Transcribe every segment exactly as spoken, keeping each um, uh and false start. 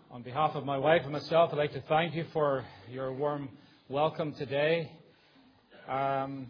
On behalf of my wife and myself, I'd like to thank you for your warm welcome today. Um,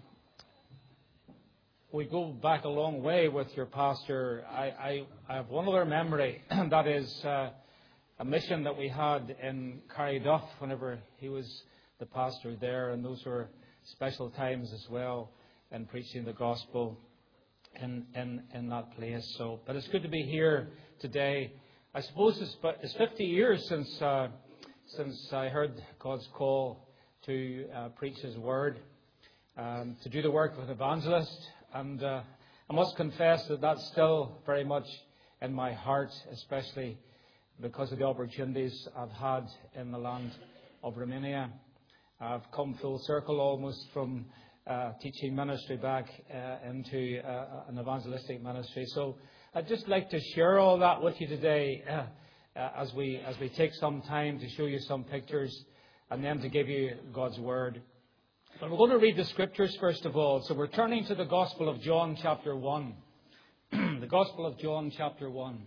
we go back a long way with your pastor. I, I, I have one other memory, and that is uh, a mission that we had in Carryduff whenever he was the pastor there, and those were special times as well in preaching the gospel in, in, in that place. So, but it's good to be here today. I suppose it's, it's fifty years since uh, since I heard God's call to uh, preach His Word, um, to do the work of an evangelist. And uh, I must confess that that's still very much in my heart, especially because of the opportunities I've had in the land of Romania. I've come full circle almost from uh, teaching ministry back uh, into uh, an evangelistic ministry. So I'd just like to share all that with you today uh, uh, as we as we take some time to show you some pictures and then to give you God's Word. But we're going to read the Scriptures first of all. So we're turning to the Gospel of John chapter one. The Gospel of John chapter one.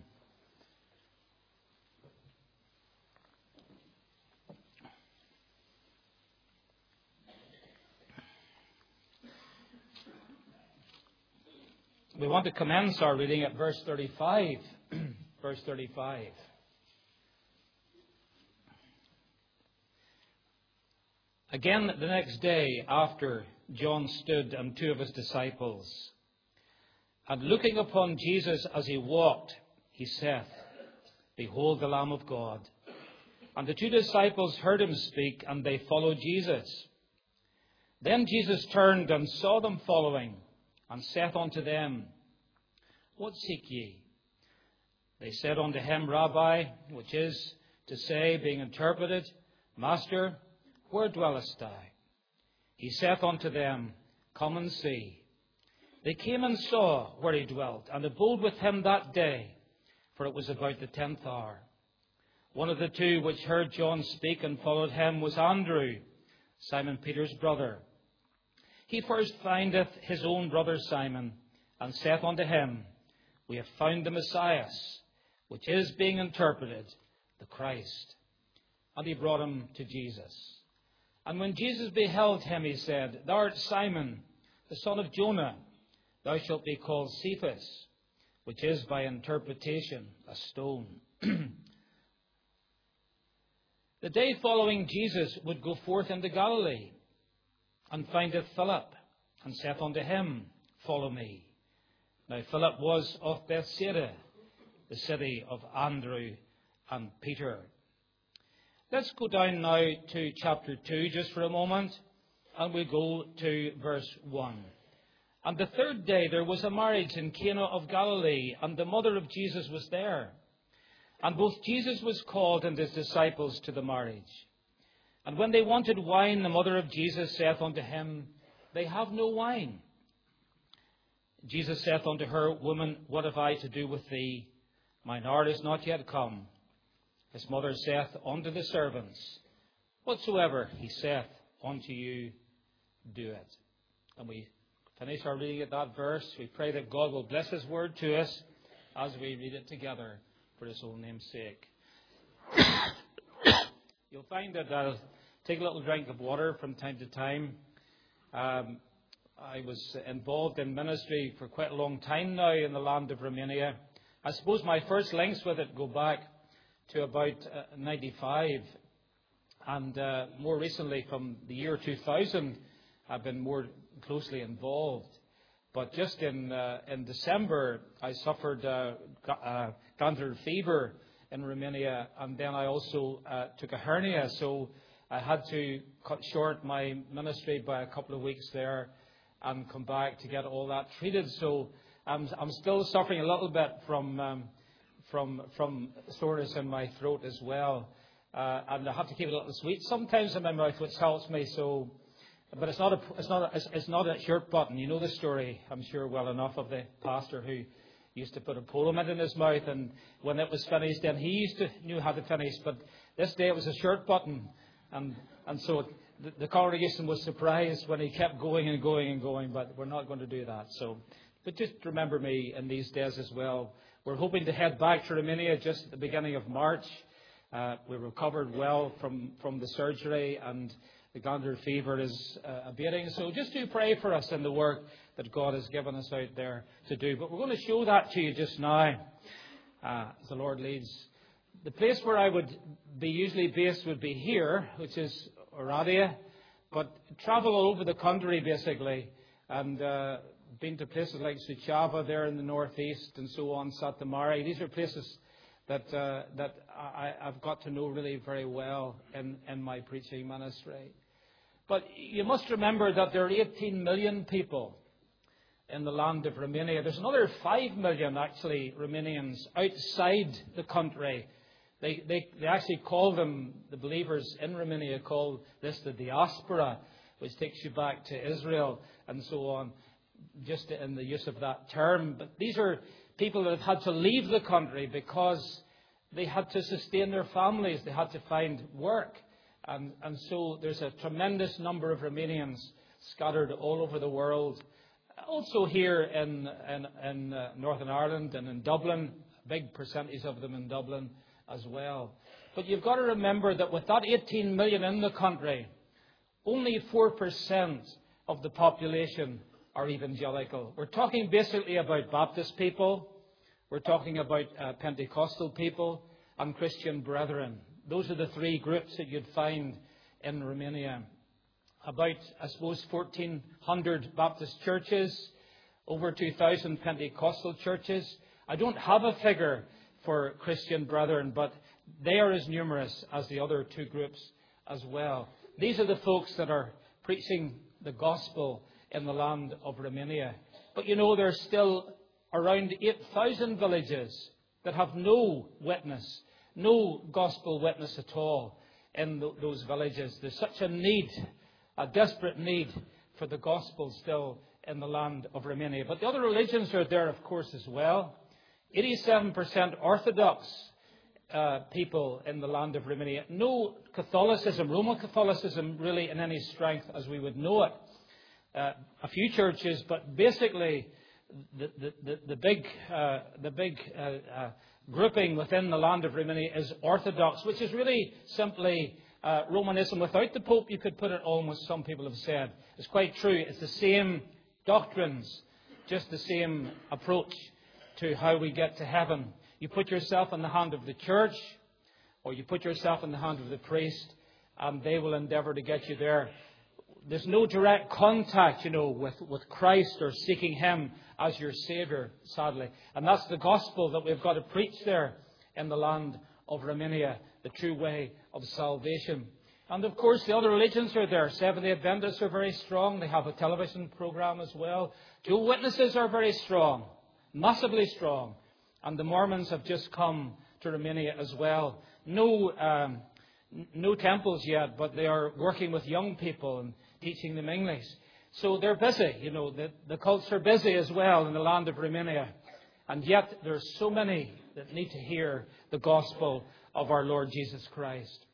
We want to commence our reading at verse thirty-five. Verse thirty-five. Again, the next day after John stood and two of his disciples, and looking upon Jesus as he walked, he saith, Behold the Lamb of God. And the two disciples heard him speak, and they followed Jesus. Then Jesus turned and saw them following, and saith unto them, What seek ye? They said unto him, Rabbi, which is to say, being interpreted, Master, where dwellest thou? He saith unto them, Come and see. They came and saw where he dwelt, and abode with him that day, for it was about the tenth hour. One of the two which heard John speak and followed him was Andrew, Simon Peter's brother. He first findeth his own brother Simon, and saith unto him, We have found the Messiah, which is being interpreted, the Christ. And he brought him to Jesus. And when Jesus beheld him, he said, Thou art Simon, the son of Jonah. Thou shalt be called Cephas, which is by interpretation a stone. The day following, Jesus would go forth into Galilee, and findeth Philip, and saith unto him, Follow me. Now Philip was of Bethsaida, the city of Andrew and Peter. Let's go down now to chapter two just for a moment, and we go to verse one. And the third day there was a marriage in Cana of Galilee, and the mother of Jesus was there. And both Jesus was called and his disciples to the marriage. And when they wanted wine, the mother of Jesus saith unto him, They have no wine. Jesus saith unto her, Woman, what have I to do with thee? Mine hour is not yet come. His mother saith unto the servants, Whatsoever he saith unto you, do it. And we finish our reading at that verse. We pray that God will bless His Word to us as we read it together for His own name's sake. You'll find that I'll take a little drink of water from time to time. Um, I was involved in ministry for quite a long time now in the land of Romania. I suppose my first links with it go back to about uh, ninety-five. And uh, more recently, from the year two thousand, I've been more closely involved. But just in uh, in December, I suffered uh, uh, glandular fever in Romania, and then I also uh, took a hernia, so I had to cut short my ministry by a couple of weeks there and come back to get all that treated. So I'm I'm still suffering a little bit from um, from from soreness in my throat as well, uh, and I have to keep it a little sweet sometimes in my mouth, which helps me. So, but it's not a it's not a, it's, it's not a shirt button. You know the story, I'm sure, well enough, of the pastor who used to put a polymit in his mouth, and when it was finished, then he used to knew how to finish. But this day it was a shirt button, and and so the, the congregation was surprised when he kept going and going and going. But we're not going to do that. So, but just remember me in these days as well. We're hoping to head back to Romania just at the beginning of March, Uh, we recovered well from, from the surgery, and the glandular fever is uh, abating. So just do pray for us in the work that God has given us out there to do. But we're going to show that to you just now uh, as the Lord leads. The place where I would be usually based would be here, which is Oradea, but travel all over the country basically, and uh, been to places like Suceava there in the northeast and so on, Santa Maria. These are places that uh, that I, I've got to know really very well in, in my preaching ministry. But you must remember that there are eighteen million people in the land of Romania. There's another five million, actually, Romanians outside the country. They, they, they actually call them, the believers in Romania call this the diaspora, which takes you back to Israel and so on, just in the use of that term. But these are people that have had to leave the country because they had to sustain their families. They had to find work. And, and so there's a tremendous number of Romanians scattered all over the world. Also here in, in, in uh, Northern Ireland and in Dublin, a big percentage of them in Dublin as well. But you've got to remember that with that eighteen million in the country, only four percent of the population are evangelical. We're talking basically about Baptist people. We're talking about uh, Pentecostal people and Christian brethren. Those are the three groups that you'd find in Romania. About, I suppose, fourteen hundred Baptist churches, over two thousand Pentecostal churches. I don't have a figure for Christian brethren, but they are as numerous as the other two groups as well. These are the folks that are preaching the gospel in the land of Romania. But you know, there's still around eight thousand villages that have no witness, no gospel witness at all in th- those villages. There's such a need, a desperate need for the gospel still in the land of Romania. But the other religions are there, of course, as well. eighty-seven percent Orthodox uh, people in the land of Romania. No Catholicism, Roman Catholicism, really in any strength as we would know it. Uh, a few churches, but basically the the, the, the big uh, the big uh, uh, grouping within the land of Romania is Orthodox, which is really simply uh, Romanism without the Pope. You could put it almost. Some people have said it's quite true. It's the same doctrines, just the same approach to how we get to heaven. You put yourself in the hand of the church, or you put yourself in the hand of the priest, and they will endeavour to get you there. There's no direct contact, you know, with, with Christ or seeking Him as your Saviour, sadly. And that's the gospel that we've got to preach there in the land of Romania, the true way of salvation. And of course, the other religions are there. Seventh-day Adventists are very strong. They have a television program as well. Jehovah's Witnesses are very strong, massively strong. And the Mormons have just come to Romania as well. No, um, no temples yet, but they are working with young people and teaching them English. So they're busy, you know, the, the cults are busy as well in the land of Romania. And yet there's so many that need to hear the gospel of our Lord Jesus Christ.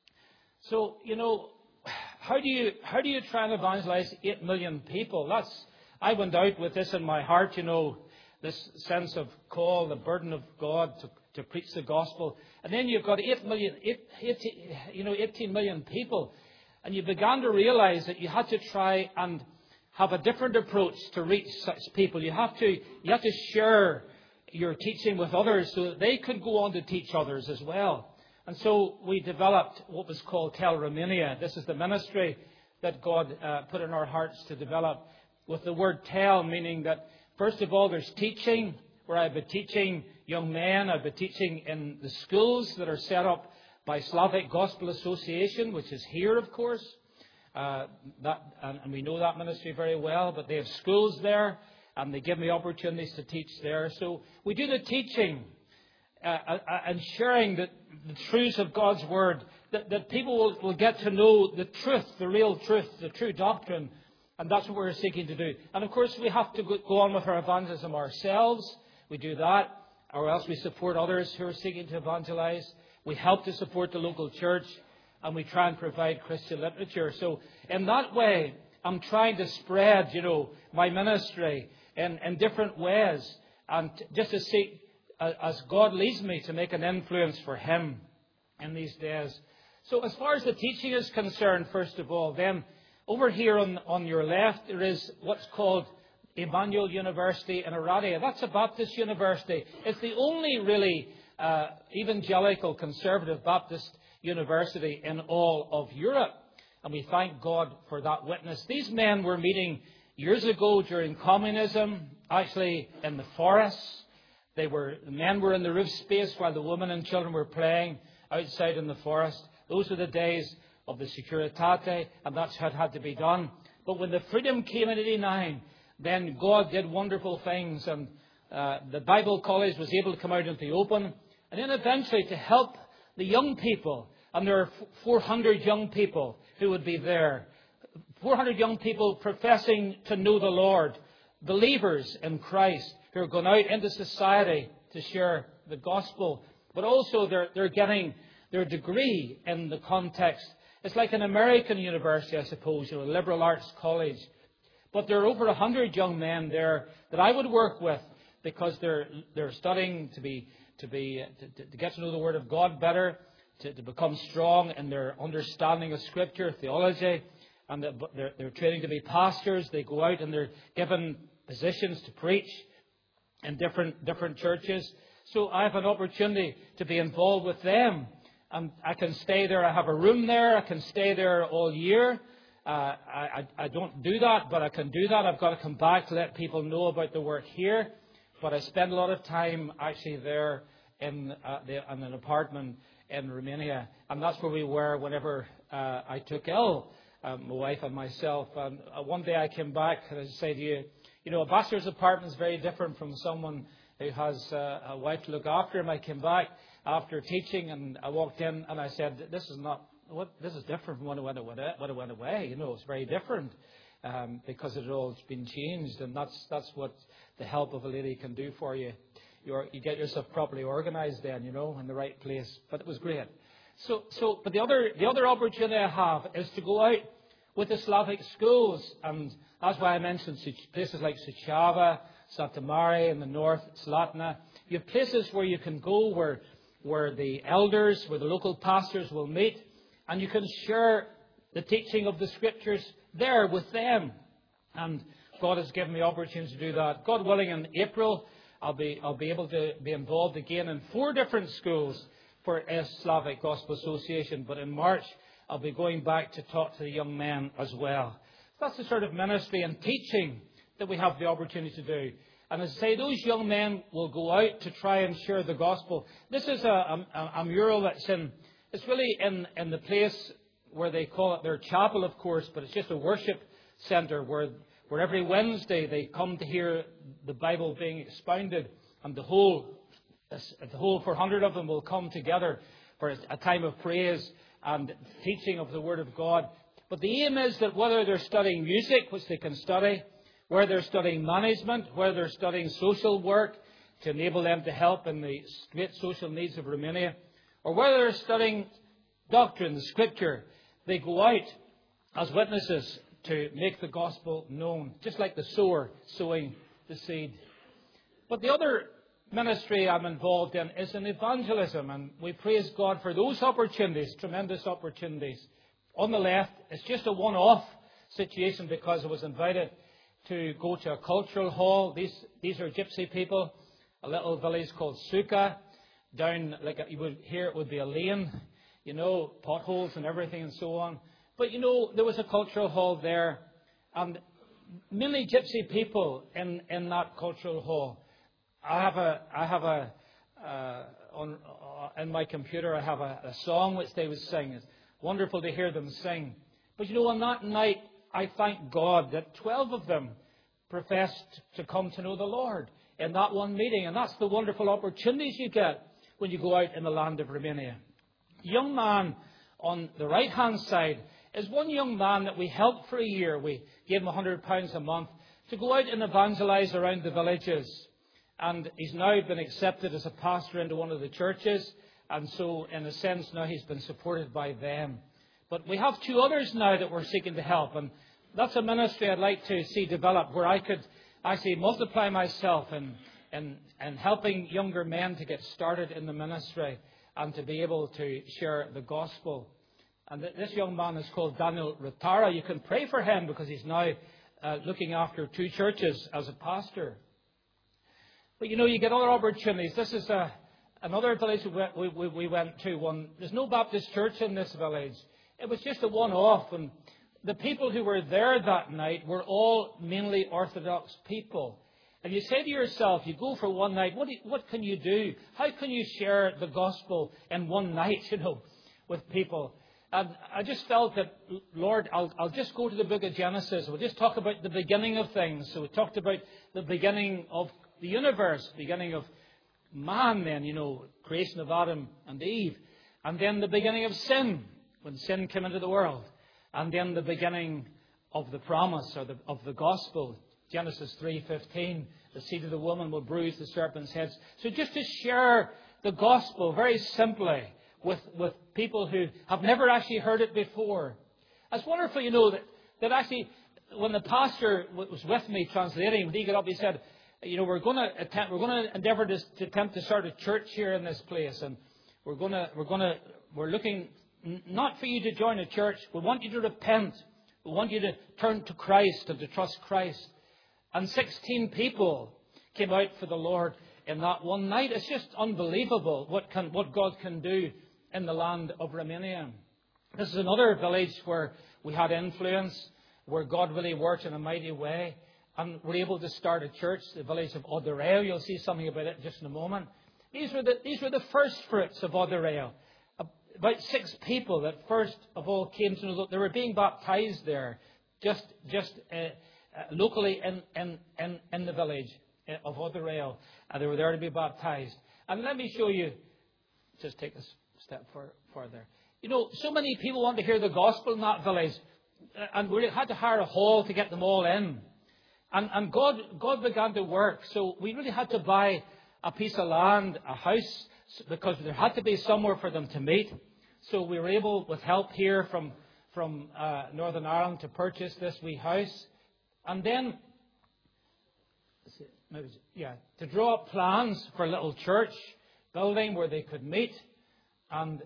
So, you know, how do you how do you try and evangelize eight million people? That's I went out with this in my heart, you know, this sense of call, the burden of God to, to preach the gospel. And then you've got eight million, eight, eighteen, you know, eighteen million people. And you began to realize that you had to try and have a different approach to reach such people. You have to you have to share your teaching with others so that they could go on to teach others as well. And so we developed what was called Tel Romania. This is the ministry that God uh, put in our hearts to develop, with the word tel, meaning that first of all there's teaching, where I've been teaching young men. I've been teaching in the schools that are set up by Slavic Gospel Association, which is here, of course. Uh, that, and, and we know that ministry very well, but they have schools there, and they give me opportunities to teach there. So we do the teaching uh, uh, and sharing the, the truths of God's Word, that, that people will, will get to know the truth, the real truth, the true doctrine, and that's what we're seeking to do. And of course, we have to go, go on with our evangelism ourselves. We do that, or else we support others who are seeking to evangelize. We help to support the local church, and we try and provide Christian literature. So in that way, I'm trying to spread, you know, my ministry in, in different ways, and just to seek, uh, as God leads me, to make an influence for Him. in these days. So as far as the teaching is concerned, first of all, then over here on, on your left, there is what's called Emmanuel University in Oradea. That's a Baptist university. It's the only really uh, evangelical conservative Baptist university in all of Europe. And we thank God for that witness. These men were meeting years ago during communism, actually in the forests. They were, the men were in the roof space while the women and children were playing outside in the forest. Those were the days of the Securitate, and that's how it had to be done. But when the freedom came in eighty-nine, then God did wonderful things, and uh, the Bible College was able to come out into the open, and then eventually to help the young people. And there are four hundred young people who would be there. four hundred young people professing to know the Lord, believers in Christ, who are going out into society to share the gospel. But also they're, they're getting their degree in the context. It's like an American university, I suppose, you know, a liberal arts college. But there are over one hundred young men there that I would work with because they're they're studying to be to be to, to get to know the Word of God better, to, to become strong in their understanding of Scripture, theology, and they're, they're training to be pastors. They go out and they're given positions to preach in different different churches. So I have an opportunity to be involved with them. And I can stay there. I have a room there. I can stay there all year. Uh, I, I, I don't do that, but I can do that. I've got to come back to let people know about the work here. But I spend a lot of time actually there in, uh, the, in an apartment in Romania. And that's where we were whenever uh, I took ill, uh, my wife and myself. And uh, one day I came back and I said to you, you know, a bachelor's apartment is very different from someone who has uh, a wife to look after him. I came back after teaching, and I walked in and I said, "This is not what this is different from when I went away. When I went away, you know, it's very different um, because it all has been changed, and that's that's what the help of a lady can do for you. You're, you get yourself properly organised, then, you know, in the right place. But it was great. So, so, but the other the other opportunity I have is to go out with the Slavic schools, and that's why I mentioned places like Suceava, Santa Maria in the north, Slatina. You have places where you can go where. where the elders, where the local pastors will meet, and you can share the teaching of the Scriptures there with them. And God has given me opportunities to do that. God willing, in April, I'll be I'll be able to be involved again in four different schools for Slavic Gospel Association. But in March, I'll be going back to talk to the young men as well. That's the sort of ministry and teaching that we have the opportunity to do. And as I say, those young men will go out to try and share the gospel. This is a, a, a mural that's in, it's really in, in the place where they call it their chapel, of course, but it's just a worship centre where, where every Wednesday they come to hear the Bible being expounded, and the whole, the whole four hundred of them will come together for a time of praise and teaching of the Word of God. But the aim is that whether they're studying music, which they can study, where they're studying management, where they're studying social work to enable them to help in the great social needs of Romania, or whether they're studying doctrine, the Scripture, they go out as witnesses to make the gospel known, just like the sower sowing the seed. But the other ministry I'm involved in is in evangelism, and we praise God for those opportunities, tremendous opportunities. On the left, it's just a one-off situation because I was invited to go to a cultural hall. These these are gypsy people, a little village called Suka, down, like a, you would hear it would be a lane, you know, potholes and everything and so on. But, you know, there was a cultural hall there, and many gypsy people in, in that cultural hall. I have a, I have a, uh, on, uh, in my computer, I have a, a song which they would sing. It's wonderful to hear them sing. But, you know, on that night, I thank God that twelve of them professed to come to know the Lord in that one meeting. And that's the wonderful opportunities you get when you go out in the land of Romania. The young man on the right-hand side is one young man that we helped for a year. We gave him one hundred pounds a month to go out and evangelize around the villages. And he's now been accepted as a pastor into one of the churches. And so, in a sense, now he's been supported by them. But we have two others now that we're seeking to help. And that's a ministry I'd like to see develop where I could actually multiply myself in, in, in helping younger men to get started in the ministry. and to be able to share the gospel. And th- this young man is called Daniel Ratara. You can pray for him because he's now uh, looking after two churches as a pastor. But you know, you get other opportunities. This is a, another village we, we, we went to. One, there's no Baptist church in this village. It was just a one-off. And the people who were there that night were all mainly Orthodox people. And you say to yourself, you go for one night, what, do you, what can you do? How can you share the gospel in one night, you know, with people? And I just felt that, Lord, I'll, I'll just go to the book of Genesis. We'll just talk about the beginning of things. So we talked about the beginning of the universe, beginning of man then, you know, creation of Adam and Eve. And then the beginning of sin, when sin came into the world. And then the beginning of the promise or the, of the gospel. Genesis three fifteen, the seed of the woman will bruise the serpent's heads. So just to share the gospel very simply with, with people who have never actually heard it before. It's wonderful, you know, that, that actually when the pastor was with me translating, when he got up, he said, you know, we're going to attempt, we're going to endeavour to, to attempt to start a church here in this place, and we're going to, we're going to, we're looking not for you to join a church. We want you to repent. We want you to turn to Christ and to trust Christ. And sixteen people came out for the Lord in that one night. It's just unbelievable what can what God can do in the land of Romania. This is another village where we had influence, where God really worked in a mighty way. And we're able to start a church, the village of Odorreo. You'll see something about it just in a moment. These were the, these were the first fruits of Odorreo. About six people that first of all came to know that they were being baptized there, just just uh, uh, locally in, in, in, in the village of Odorreo. And they were there to be baptized. And let me show you, just take this step for, further. You know, so many people want to hear the gospel in that village. And we had to hire a hall to get them all in. And, and God, God began to work. So we really had to buy a piece of land, a house, because there had to be somewhere for them to meet. So we were able, with help here from, from uh, Northern Ireland, to purchase this wee house. And then, yeah, to draw up plans for a little church building where they could meet. And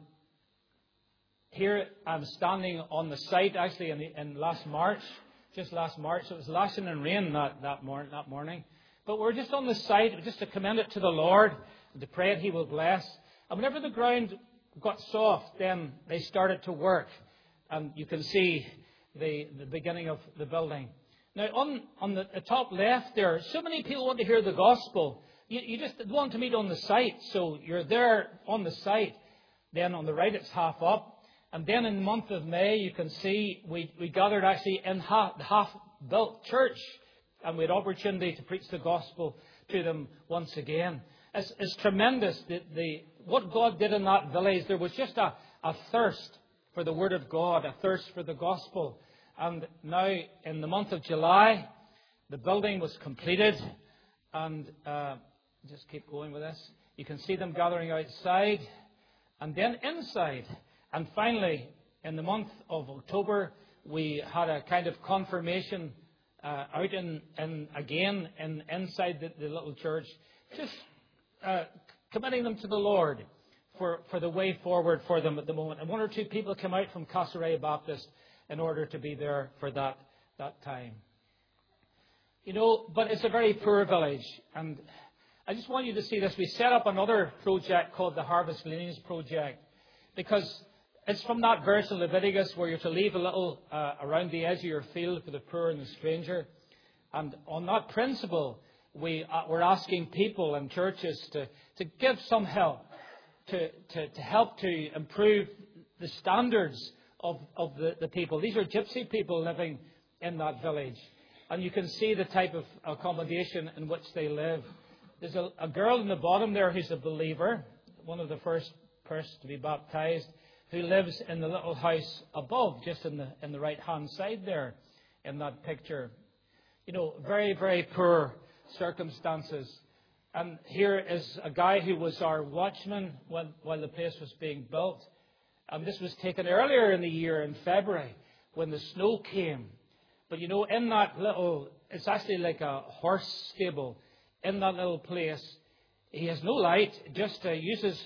here I'm standing on the site, actually, in, the, in last March. Just last March. It was lashing in rain that, that, mor- that morning. But we're just on the site, just to commend it to the Lord, and to pray that He will bless. And whenever the ground got soft, then they started to work. And you can see the, the beginning of the building. Now, on, on the, the top left there, so many people want to hear the gospel. You, you just want to meet on the site. So you're there on the site. Then on the right, it's half up. And then in the month of May, you can see we, we gathered actually in half, the half-built church. And we had opportunity to preach the gospel to them once again. It's, it's tremendous. The, the, what God did in that village, there was just a, a thirst for the Word of God, a thirst for the gospel. And now, in the month of July, the building was completed. And uh, just keep going with this. You can see them gathering outside and then inside. And finally, in the month of October, we had a kind of confirmation uh, out in, in again in, inside the, the little church, just uh, committing them to the Lord for, for the way forward for them at the moment. And one or two people came out from Castlereagh Baptist in order to be there for that, that time. You know, but it's a very poor village. And I just want you to see this. We set up another project called the Harvest Gleanings Project, because it's from that verse in Leviticus where you're to leave a little uh, around the edge of your field for the poor and the stranger. And on that principle, we, uh, we're asking people and churches to, to give some help, to, to, to help to improve the standards of, of the, the people. These are gypsy people living in that village. And you can see the type of accommodation in which they live. There's a, a girl in the bottom there who's a believer, one of the first persons to be baptized, who lives in the little house above, just in the in the right-hand side there, in that picture. You know, very, very poor circumstances. And here is a guy who was our watchman while, while the place was being built. And this was taken earlier in the year, in February, when the snow came. But, you know, in that little, it's actually like a horse stable. In that little place, he has no light, just uh, uses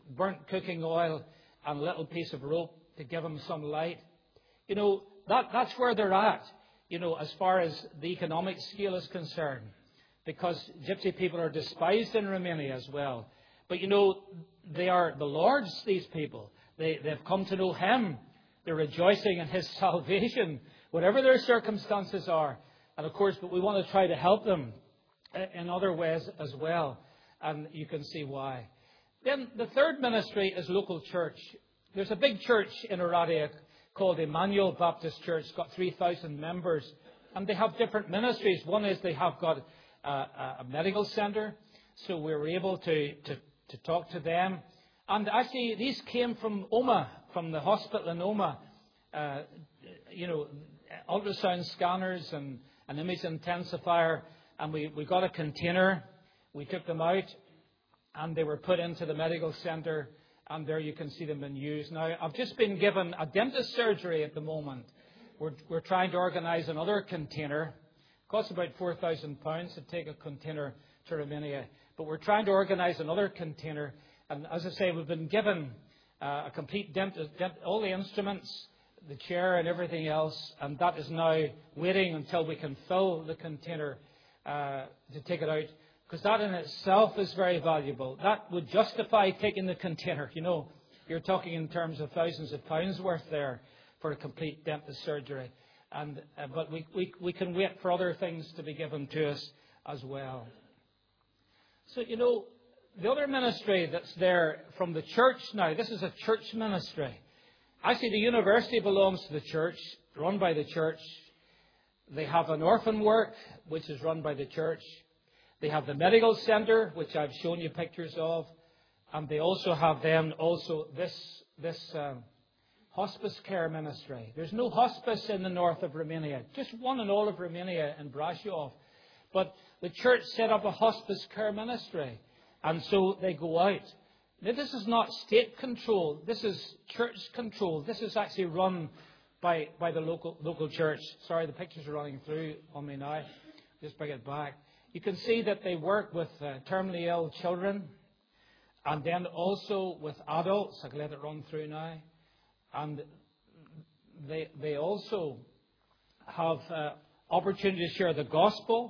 burnt cooking oil and a little piece of rope to give them some light. You know, that, that's where they're at, you know, as far as the economic scale is concerned. Because gypsy people are despised in Romania as well. But, you know, they are the Lord's, these people. They, they've come to know Him. They're rejoicing in His salvation, whatever their circumstances are. And, of course, but we want to try to help them in other ways as well. And you can see why. Then the third ministry is local church. There's a big church in Oradea called Emmanuel Baptist Church. It's got three thousand members. And they have different ministries. One is they have got a, a medical centre. So we were able to, to, to talk to them. And actually, these came from Oma, from the hospital in Oma. Uh, you know, ultrasound scanners and an image intensifier. And we, we got a container. We took them out. And they were put into the medical centre. And there you can see them in use. Now, I've just been given a dentist surgery at the moment. We're, we're trying to organise another container. It costs about four thousand pounds to take a container to Romania. But we're trying to organise another container. And as I say, we've been given uh, a complete dentist, dent, all the instruments, the chair and everything else. And that is now waiting until we can fill the container uh, to take it out. Because that in itself is very valuable. That would justify taking the container. You know, you're talking in terms of thousands of pounds worth there for a complete dentist surgery. And uh, but we, we we can wait for other things to be given to us as well. So, you know, the other ministry that's there from the church now, this is a church ministry. Actually, the university belongs to the church, run by the church. They have an orphan work, which is run by the church. They have the medical centre, which I've shown you pictures of. And they also have then also this, this um, hospice care ministry. There's no hospice in the north of Romania. Just one in all of Romania in Brașov. But the church set up a hospice care ministry. And so they go out. Now, this is not state control. This is church control. This is actually run by, by the local, local church. Sorry, the pictures are running through on me now. Just bring it back. You can see that they work with uh, terminally ill children and then also with adults. I can let it run through now. And they, they also have uh, opportunity to share the gospel.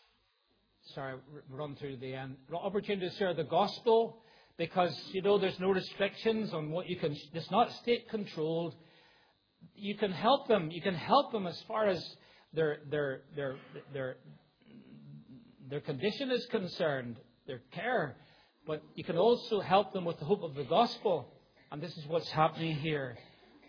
Sorry, run through the end. Opportunity to share the gospel because, you know, there's no restrictions on what you can. It's not state controlled. You can help them. You can help them as far as their their their their their condition is concerned, their care. But you can also help them with the hope of the gospel. And this is what's happening here.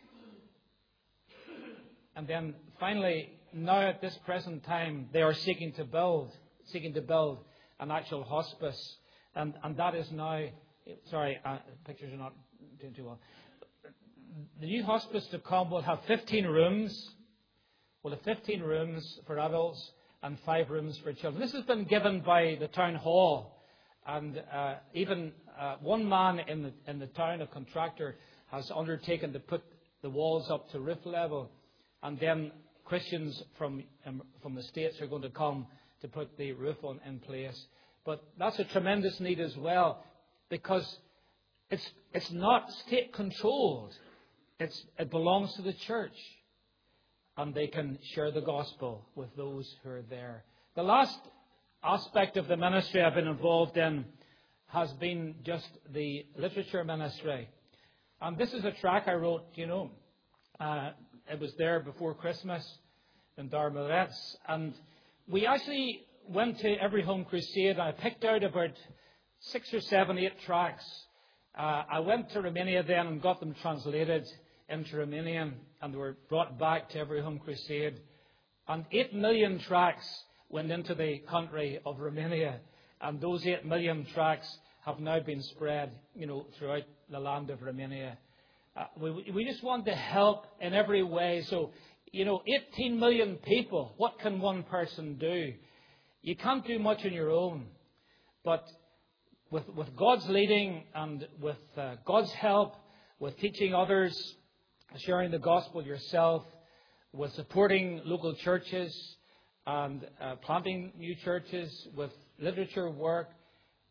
And then finally, now at this present time, they are seeking to build, seeking to build an actual hospice. And, and that is now, sorry, uh, pictures are not doing too well. The new hospice to come will have fifteen rooms. Will have fifteen rooms for adults and five rooms for children. This has been given by the town hall. And uh, even uh, one man in the, in the town, a contractor, has undertaken to put the walls up to roof level. And then Christians from, um, from the States are going to come to put the roof on in place. But that's a tremendous need as well, because it's, it's not state controlled. It's, it belongs to the church. And they can share the gospel with those who are there. The last aspect of the ministry I've been involved in has been just the literature ministry. And this is a track I wrote, you know. Uh, it was there before Christmas in Darmaretz. And we actually went to Every Home Crusade. And I picked out about six or seven, eight tracks. Uh, I went to Romania then and got them translated into Romanian. And they were brought back to Every Home Crusade. And eight million tracts went into the country of Romania. And those eight million tracts have now been spread, you know, throughout the land of Romania. Uh, we, we just want to help in every way. So, you know, eighteen million people, what can one person do? You can't do much on your own. But with, with God's leading and with uh, God's help, with teaching others, sharing the gospel yourself, with supporting local churches, and uh, planting new churches, with literature work,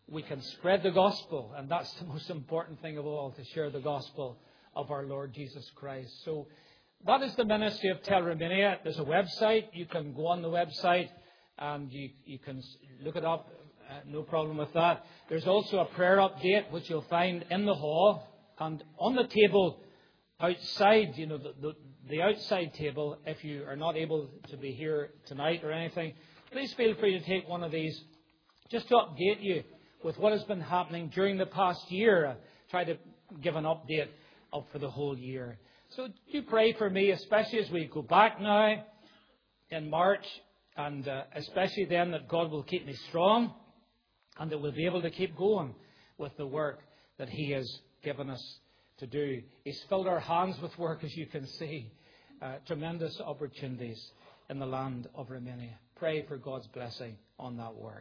we can spread the gospel. And that's the most important thing of all, to share the gospel of our Lord Jesus Christ. So that is the ministry of Telreminea. There's a website. You can go on the website and you, you can look it up. Uh, no problem with that. There's also a prayer update which you'll find in the hall. And on the table outside, you know, the, the, the outside table, if you are not able to be here tonight or anything, please feel free to take one of these just to update you with what has been happening during the past year. Uh, try to give an update of for the whole year. So do pray for me, especially as we go back now in March, and uh, especially then that God will keep me strong and that we'll be able to keep going with the work that He has given us to do. He's filled our hands with work, as you can see. Uh, tremendous opportunities in the land of Romania. Pray for God's blessing on that work.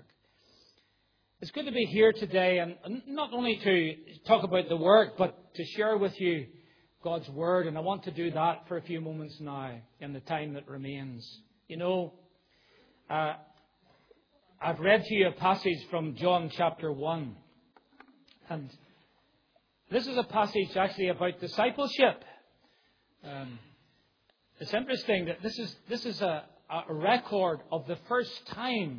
It's good to be here today, and not only to talk about the work, but to share with you God's Word. And I want to do that for a few moments now in the time that remains. You know, uh, I've read to you a passage from John chapter one. And this is a passage actually about discipleship. Um, it's interesting that this is this is a, a record of the first time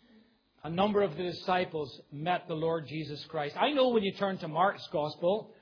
a number of the disciples met the Lord Jesus Christ. I know when you turn to Mark's Gospel,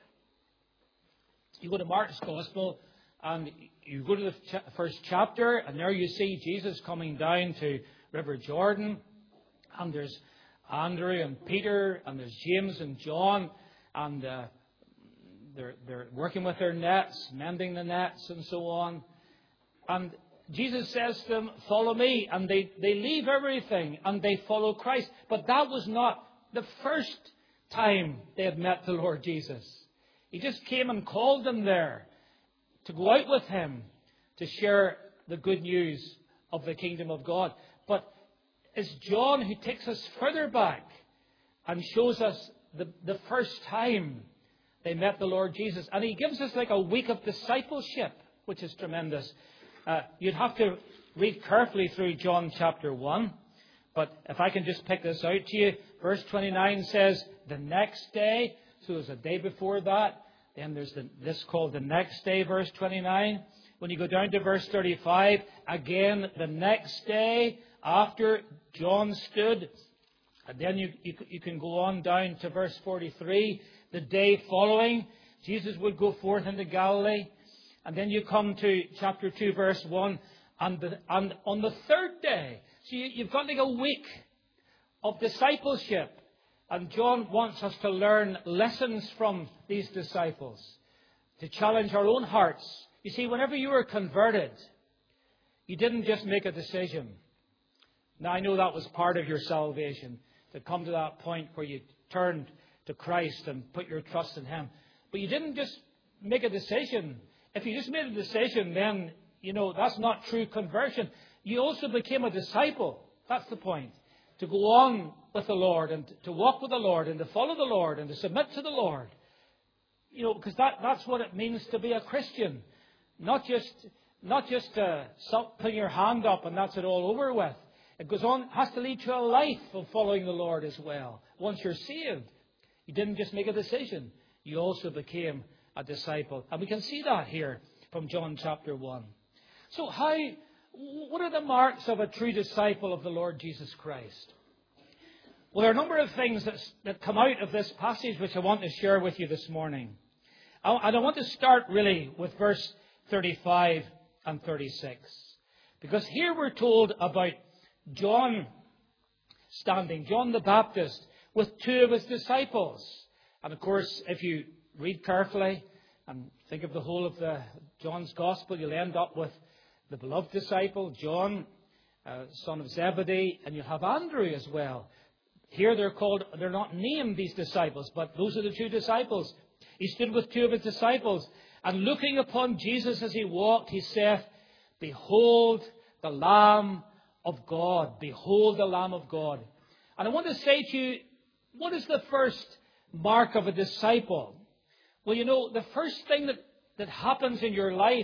you go to Mark's Gospel and you go to the ch- first chapter, and there you see Jesus coming down to River Jordan, and there's Andrew and Peter, and there's James and John, and uh, they're, they're working with their nets, mending the nets and so on. And Jesus says to them, follow me. And they, they leave everything and they follow Christ. But that was not the first time they had met the Lord Jesus. He just came and called them there to go out with Him to share the good news of the kingdom of God. But it's John who takes us further back and shows us the, the first time they met the Lord Jesus. And he gives us like a week of discipleship, which is tremendous. Uh, you'd have to read carefully through John chapter one. But if I can just pick this out to you, verse twenty-nine says, the next day. So there's a day before that. Then there's the, this called the next day, verse twenty-nine. When you go down to verse thirty-five, again, the next day after John stood. And then you, you, you can go on down to verse forty-three. The day following, Jesus would go forth into Galilee. And then you come to chapter two, verse one. And, the, and on the third day, so you, you've got like a week of discipleship. And John wants us to learn lessons from these disciples, to challenge our own hearts. You see, whenever you were converted, you didn't just make a decision. Now, I know that was part of your salvation, to come to that point where you turned to Christ and put your trust in Him. But you didn't just make a decision. If you just made a decision, then, you know, that's not true conversion. You also became a disciple. That's the point. To go on with the Lord and to walk with the Lord and to follow the Lord and to submit to the Lord. You know, because that, that's what it means to be a Christian. Not just, not just uh, putting your hand up and that's it all over with. It goes on, has to lead to a life of following the Lord as well. Once you're saved, you didn't just make a decision. You also became a disciple. And we can see that here from John chapter one. So how, what are the marks of a true disciple of the Lord Jesus Christ? Well, there are a number of things that, that come out of this passage which I want to share with you this morning. And I want to start really with verse thirty-five and thirty-six. Because here we're told about John standing, John the Baptist, with two of his disciples. And of course, if you read carefully and think of the whole of the John's Gospel, you'll end up with the beloved disciple, John, uh, son of Zebedee, and you'll have Andrew as well. Here they're called, they're not named, these disciples, but those are the two disciples. He stood with two of his disciples, and looking upon Jesus as he walked, he saith, behold the Lamb of God. Behold the Lamb of God. And I want to say to you, what is the first mark of a disciple? Well, you know, the first thing that, that happens in your life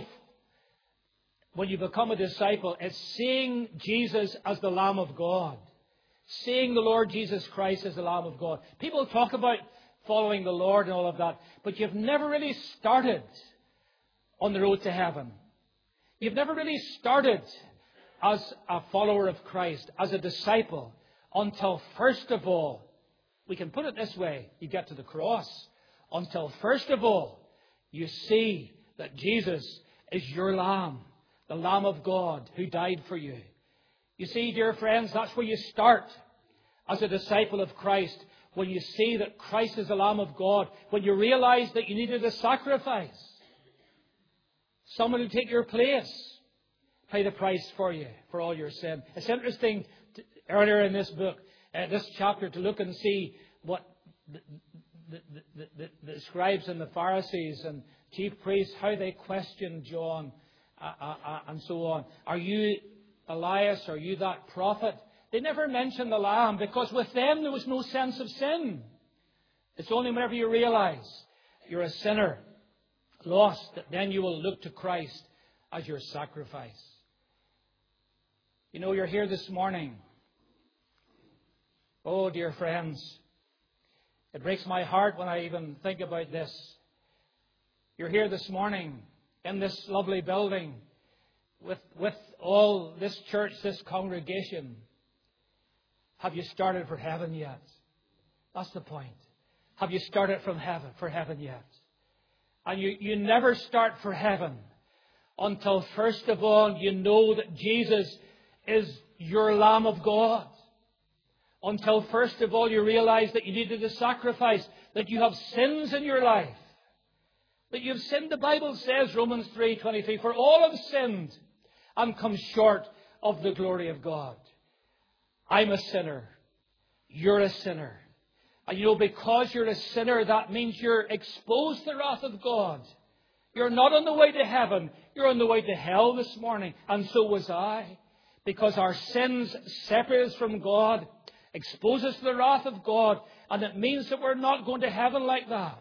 when you become a disciple is seeing Jesus as the Lamb of God. seeing the Lord Jesus Christ as the Lamb of God. People talk about following the Lord and all of that, but you've never really started on the road to heaven. You've never really started as a follower of Christ, as a disciple, until first of all, we can put it this way, you get to the cross, until first of all, you see that Jesus is your Lamb, the Lamb of God who died for you. You see, dear friends, that's where you start as a disciple of Christ, when you see that Christ is the Lamb of God, when you realize that you needed a sacrifice, someone to take your place, pay the price for you, for all your sin. It's interesting, to, earlier in this book, uh, this chapter, to look and see what the, the, the, the, the scribes and the Pharisees and chief priests, how they questioned John uh, uh, uh, and so on. Are you Elias? Are you that prophet? They never mentioned the Lamb, because with them there was no sense of sin. It's only whenever you realize you're a sinner, lost, that then you will look to Christ as your sacrifice. You know, you're here this morning. Oh, dear friends, it breaks my heart when I even think about this. You're here this morning in this lovely building with, with all this church, this congregation. Have you started for heaven yet? That's the point. Have you started from heaven for heaven yet? And you, you never start for heaven until first of all you know that Jesus is your Lamb of God. Until first of all you realize that you needed a sacrifice, that you have sins in your life. That you have sinned, the Bible says, Romans three twenty-three, for all have sinned and come short of the glory of God. I'm a sinner. You're a sinner. And you know, because you're a sinner, that means you're exposed to the wrath of God. You're not on the way to heaven. You're on the way to hell this morning. And so was I. Because our sins separate us from God, expose us to the wrath of God. And it means that we're not going to heaven like that.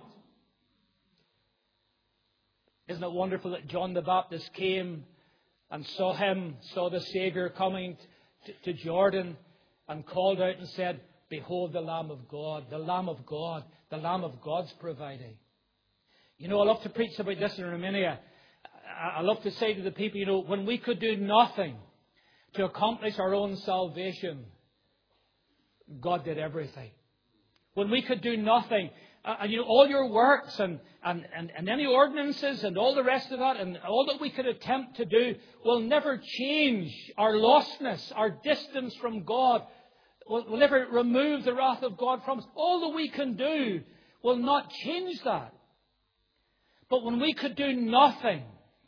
Isn't it wonderful that John the Baptist came and saw him, saw the Savior coming to, to Jordan, and called out and said, behold the Lamb of God, the Lamb of God, the Lamb of God's providing. You know, I love to preach about this in Romania. I love to say to the people, you know, when we could do nothing to accomplish our own salvation, God did everything. When we could do nothing, uh, and you know, all your works and, and, and, and any ordinances and all the rest of that, and all that we could attempt to do will never change our lostness, our distance from God. Will, will never remove the wrath of God from us. All that we can do will not change that. But when we could do nothing,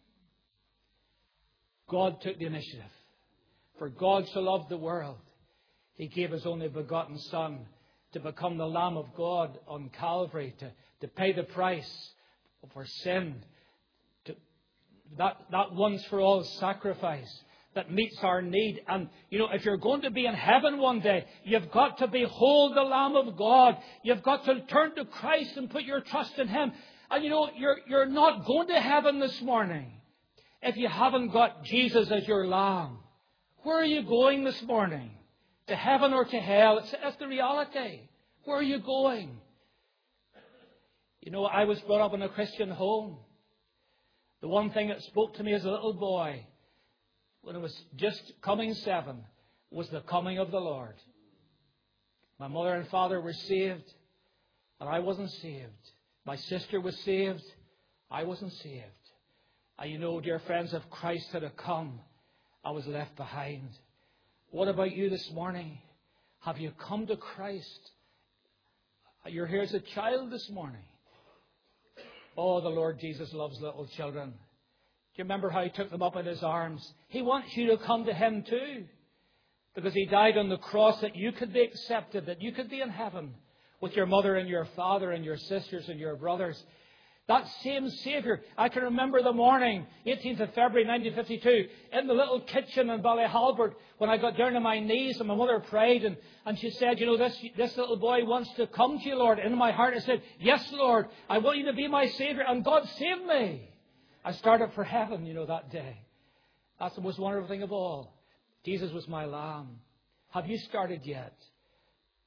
God took the initiative. For God so loved the world, He gave His only begotten Son to become the Lamb of God on Calvary, to, to pay the price for sin, to, that, that once for all sacrifice that meets our need. And, you know, if you're going to be in heaven one day, you've got to behold the Lamb of God. You've got to turn to Christ and put your trust in Him. And, you know, you're, you're not going to heaven this morning if you haven't got Jesus as your Lamb. Where are you going this morning? To heaven or to hell? It's, that's the reality. Where are you going? You know, I was brought up in a Christian home. The one thing that spoke to me as a little boy, when I was just coming seven, was the coming of the Lord. My mother and father were saved, and I wasn't saved. My sister was saved. I wasn't saved. And you know, dear friends, if Christ had come, I was left behind. What about you this morning? Have you come to Christ? You're here as a child this morning. Oh, the Lord Jesus loves little children. Do you remember how He took them up in His arms? He wants you to come to Him too. Because He died on the cross that you could be accepted, that you could be in heaven with your mother and your father and your sisters and your brothers. That same Saviour. I can remember the morning, eighteenth of February nineteen fifty-two, in the little kitchen in Ballyhalbert, when I got down on my knees and my mother prayed, and, and she said, you know, this, this little boy wants to come to you, Lord. And in my heart I said, yes, Lord, I want you to be my Saviour. And God saved me. I started for heaven, you know, that day. That's the most wonderful thing of all. Jesus was my Lamb. Have you started yet?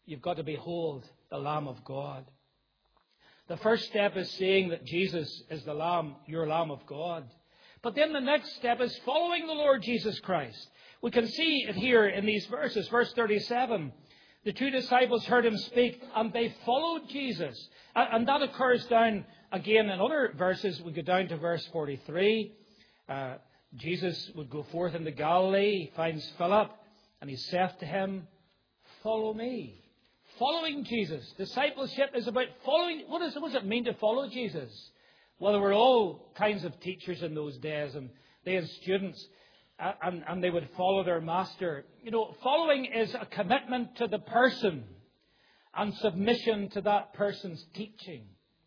you've got to behold the Lamb of God. The first step is saying that Jesus is the Lamb, your Lamb of God. But then the next step is following the Lord Jesus Christ. We can see it here in these verses. Verse thirty-seven. The two disciples heard him speak and they followed Jesus. And that occurs down again in other verses. We go down to verse forty-three. Uh, Jesus would go forth into Galilee. He finds Philip and he saith to him, follow me. Following Jesus. Discipleship is about following. What, is, what does it mean to follow Jesus? Well, there were all kinds of teachers in those days, and they had students, and, and they would follow their master. You know, following is a commitment to the person and submission to that person's teaching.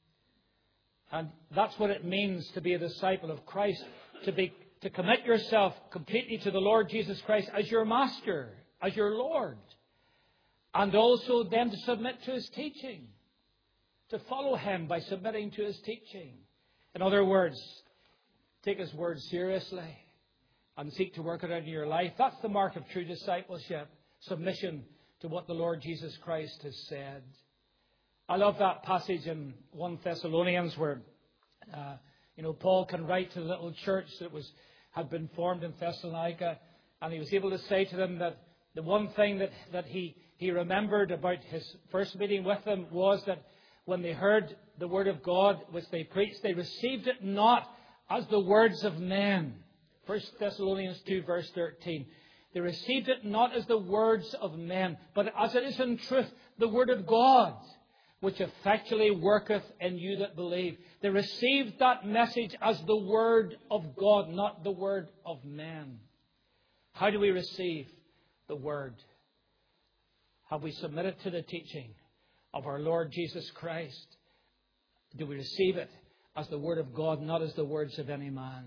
And that's what it means to be a disciple of Christ, to be to commit yourself completely to the Lord Jesus Christ as your master, as your Lord. And also then to submit to His teaching. To follow Him by submitting to His teaching. In other words, take His word seriously and seek to work it out in your life. That's the mark of true discipleship. Submission to what the Lord Jesus Christ has said. I love that passage in First Thessalonians where uh, you know, Paul can write to the little church that was had been formed in Thessalonica, and he was able to say to them that the one thing that, that he, he remembered about his first meeting with them was that when they heard the word of God which they preached, they received it not as the words of men. First Thessalonians two verse thirteen. They received it not as the words of men, but as it is in truth the word of God, which effectually worketh in you that believe. They received that message as the word of God, not the word of men. How do we receive the word? Have we submitted to the teaching of our Lord Jesus Christ? Do we receive it as the word of God, not as the words of any man?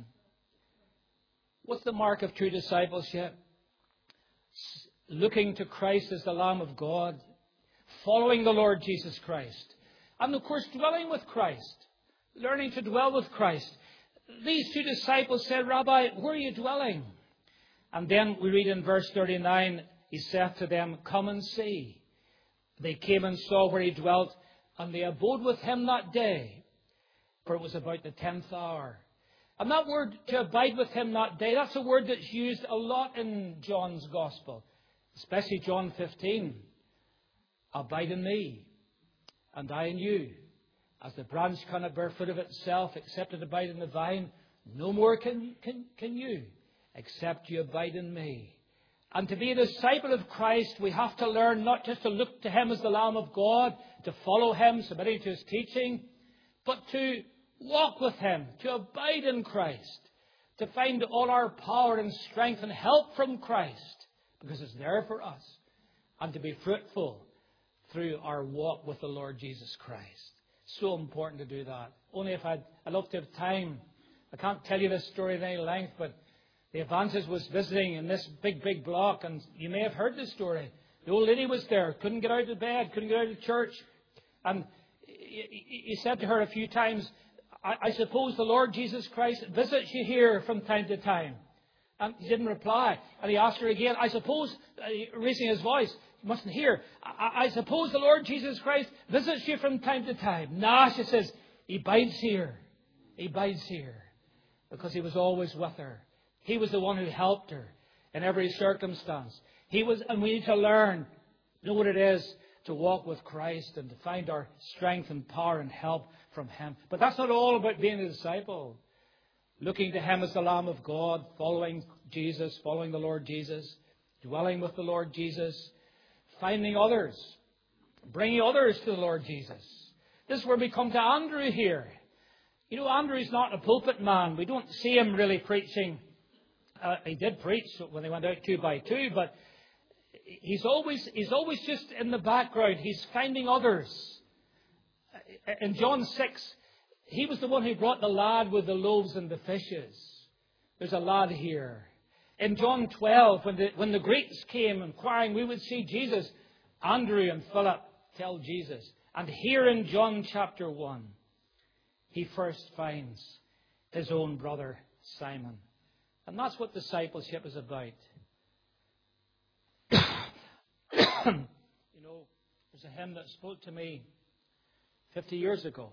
What's the mark of true discipleship? Looking to Christ as the Lamb of God. Following the Lord Jesus Christ. And of course, dwelling with Christ. Learning to dwell with Christ. These two disciples said, Rabbi, where are you dwelling? And then we read in verse thirty-nine, He saith to them, come and see. They came and saw where He dwelt, and they abode with Him that day. For it was about the tenth hour. And that word, to abide with Him that day, that's a word that's used a lot in John's Gospel. Especially John fifteen. Abide in me, and I in you. As the branch cannot bear fruit of itself, except it abide in the vine, no more can, can, can you, except you abide in me. And to be a disciple of Christ, we have to learn not just to look to Him as the Lamb of God, to follow Him, submitting to His teaching, but to walk with Him, to abide in Christ, to find all our power and strength and help from Christ, because it's there for us, and to be fruitful through our walk with the Lord Jesus Christ. So important to do that. Only if I'd, I'd love to have time. I can't tell you this story at any length, but the evangelist was visiting in this big, big block, and you may have heard this story. The old lady was there, couldn't get out of bed, couldn't get out of church. And he said to her a few times, I, I suppose the Lord Jesus Christ visits you here from time to time. And he didn't reply. And he asked her again, I suppose, uh, raising his voice, you mustn't hear, I, I suppose the Lord Jesus Christ visits you from time to time. Nah, she says, He bides here. He bides here. Because He was always with her. He was the one who helped her in every circumstance. He was, and we need to learn, know what it is to walk with Christ and to find our strength and power and help from Him. But that's not all about being a disciple. Looking to Him as the Lamb of God, following Jesus, following the Lord Jesus, dwelling with the Lord Jesus, finding others, bringing others to the Lord Jesus. This is where we come to Andrew here. You know, Andrew's not a pulpit man. We don't see him really preaching. Uh, he did preach when they went out two by two, but he's always he's always just in the background. He's finding others. In John six, he was the one who brought the lad with the loaves and the fishes. There's a lad here. In John twelve, when the, when the Greeks came inquiring, we would see Jesus. Andrew and Philip tell Jesus. And here in John chapter one, he first finds his own brother Simon. And that's what discipleship is about. You know, There's a hymn that spoke to me fifty years ago.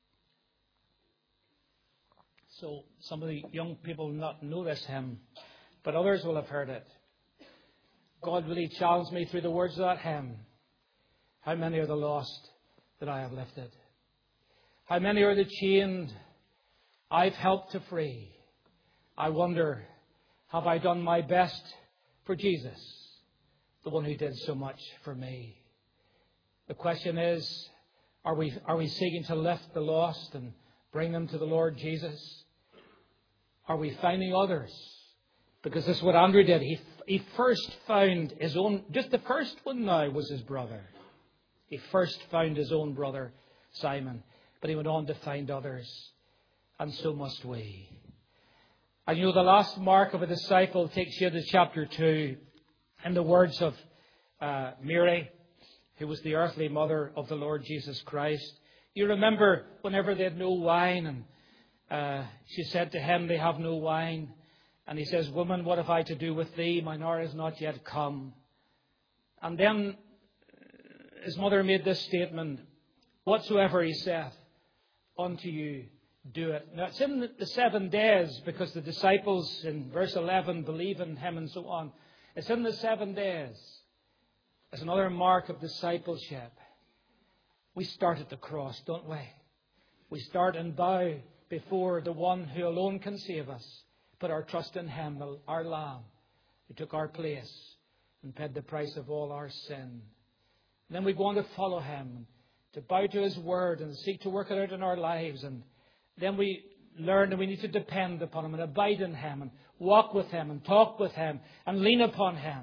So some of the young people will not know this hymn, but others will have heard it. God really challenged me through the words of that hymn. How many are the lost that I have lifted? How many are the chained I've helped to free? I wonder, have I done my best for Jesus, the one who did so much for me? The question is, are we, are we seeking to lift the lost and bring them to the Lord Jesus? Are we finding others? Because this is what Andrew did. He, he first found his own, just the first one now was his brother. He first found his own brother, Simon. But he went on to find others. And so must we. And you know, the last mark of a disciple takes you to chapter two. In the words of uh, Mary, who was the earthly mother of the Lord Jesus Christ. You remember whenever they had no wine, and uh, she said to him, they have no wine. And he says, woman, what have I to do with thee? Mine hour is not yet come. And then his mother made this statement, whatsoever he saith unto you, do it. Now it's in the seven days, because the disciples in verse eleven believe in him and so on. It's in the seven days. It's another mark of discipleship. We start at the cross, don't we? We start and bow before the one who alone can save us. Put our trust in him, our Lamb, who took our place and paid the price of all our sin. And then we go on to follow him, to bow to his word and seek to work it out in our lives. And then we learn that we need to depend upon him and abide in him and walk with him and talk with him and lean upon him.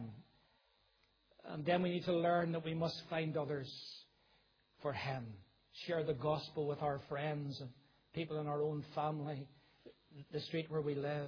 And then we need to learn that we must find others for him. Share the gospel with our friends and people in our own family, the street where we live.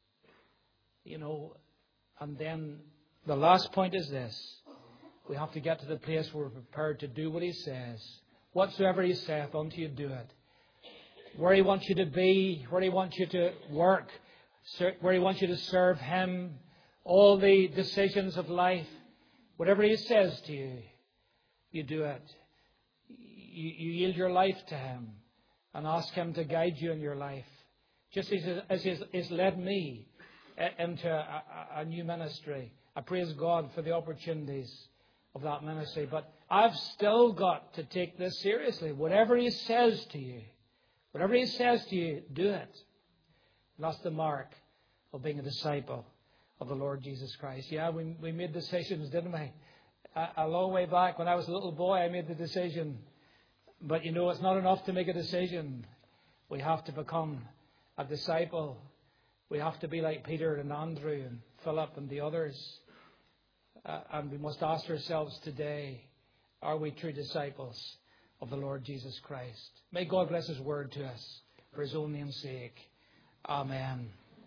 You know, and then the last point is this. We have to get to the place where we're prepared to do what he says. Whatsoever he saith unto you, do it. Where he wants you to be, where he wants you to work, where he wants you to serve him, all the decisions of life, whatever he says to you, you do it. You, you yield your life to him and ask him to guide you in your life. Just as, as he has led me into a, a new ministry. I praise God for the opportunities of that ministry. But I've still got to take this seriously. Whatever he says to you, whatever he says to you, do it. And that's the mark of being a disciple of the Lord Jesus Christ. Yeah, we, we made decisions, didn't we? A, a long way back when I was a little boy, I made the decision. But you know, it's not enough to make a decision. We have to become a disciple. We have to be like Peter and Andrew and Philip and the others. Uh, and we must ask ourselves today, are we true disciples of the Lord Jesus Christ? May God bless his word to us for his own name's sake. Amen.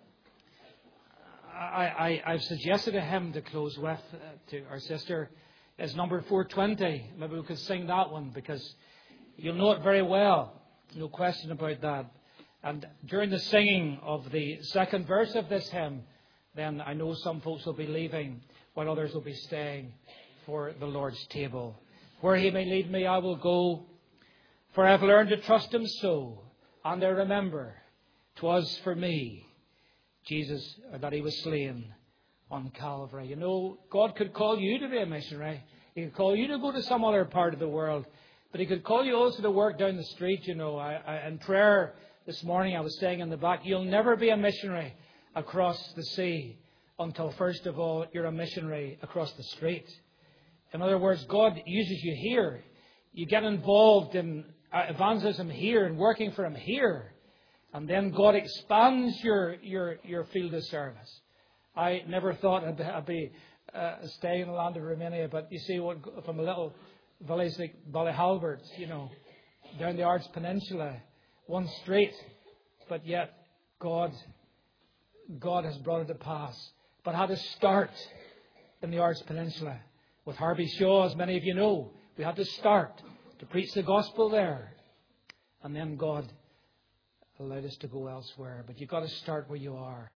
I, I, I've suggested a hymn to close with uh, to our sister. It's number four twenty. Maybe we could sing that one because you'll know it very well. No question about that. And during the singing of the second verse of this hymn, then I know some folks will be leaving while others will be staying for the Lord's table. Where he may lead me, I will go, for I've learned to trust him so. And I remember 'twas for me, Jesus, that he was slain on Calvary. You know, God could call you to be a missionary. He could call you to go to some other part of the world. But he could call you also to work down the street, you know. I, I, in prayer this morning, I was saying in the back, you'll never be a missionary across the sea until, first of all, you're a missionary across the street. In other words, God uses you here. You get involved in evangelism here and working for him here. And then God expands your, your, your field of service. I never thought I'd, I'd be uh, staying in the land of Romania, but you see, what, from a little village like Ballyhalbert, you know, down the Arts Peninsula, one street, but yet God, God has brought it to pass. But had to start in the Arts Peninsula with Harvey Shaw, as many of you know. We had to start to preach the gospel there, and then God allowed us to go elsewhere. But you've got to start where you are.